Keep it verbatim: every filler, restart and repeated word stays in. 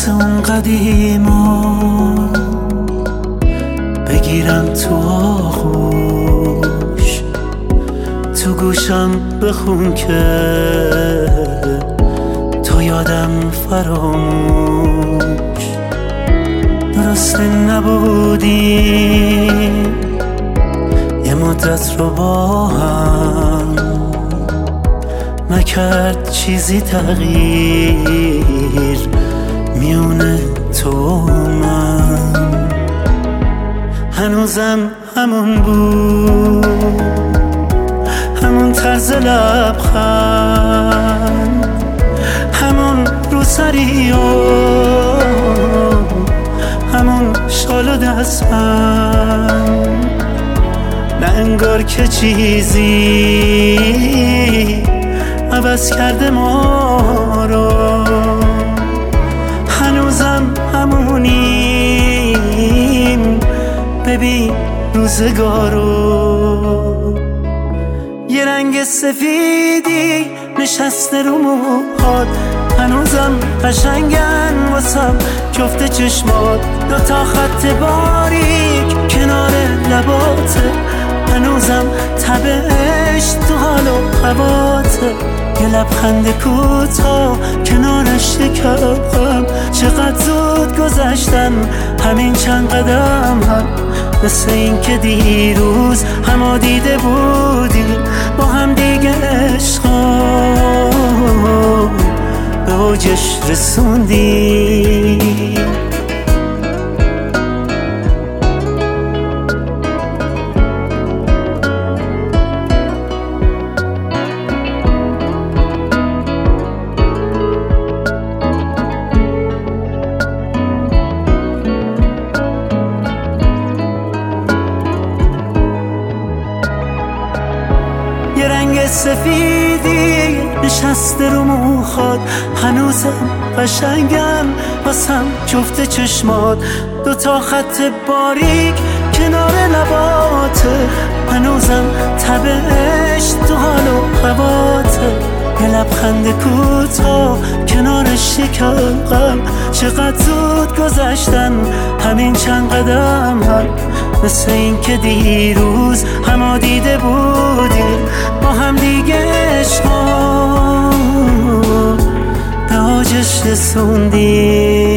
مثل اون قدیما بگیرم تو آغوش، تو گوشم بخون که تو یادم فراموش. درسته نبودیم یه مدت رو با هم، نکرد چیزی تغییر میونه تو و من. هنوزم همون بود، همون طرز لبخند، همون روسری و همون شال و دستبند. نه انگار که چیزی عوض کرده ما رو، هنوزم همونیم ببین روزگارو. یه رنگ سفیدی نشسته رو موهات، هنوزم قشنگن واسم جفت چشمات. دوتا خط باریک کنار لباته، هنوزم تبش تو حال و هواته. یه لبخند کوتاه کنارش شکم، چقدر زود گذشتن همین چند قدم هم. مثل این که دیروز همو دیده بودیم با هم دیگه عشقا به اوجش رسوندیم. یه رنگ سفیدی نشسته رو موهات، هنوزم قشنگن واسم جفت چشمات. دوتا خط باریک کنار لباته، هنوزم تبش تو حال و هواته. یه لبخند کوتاه کنارش شکم، چقدر زود گذشتن همین چند قدم هم. مثل این که دیروز همو دیده بودیم با هم دیگه عشقا به اوجش رسوندیم.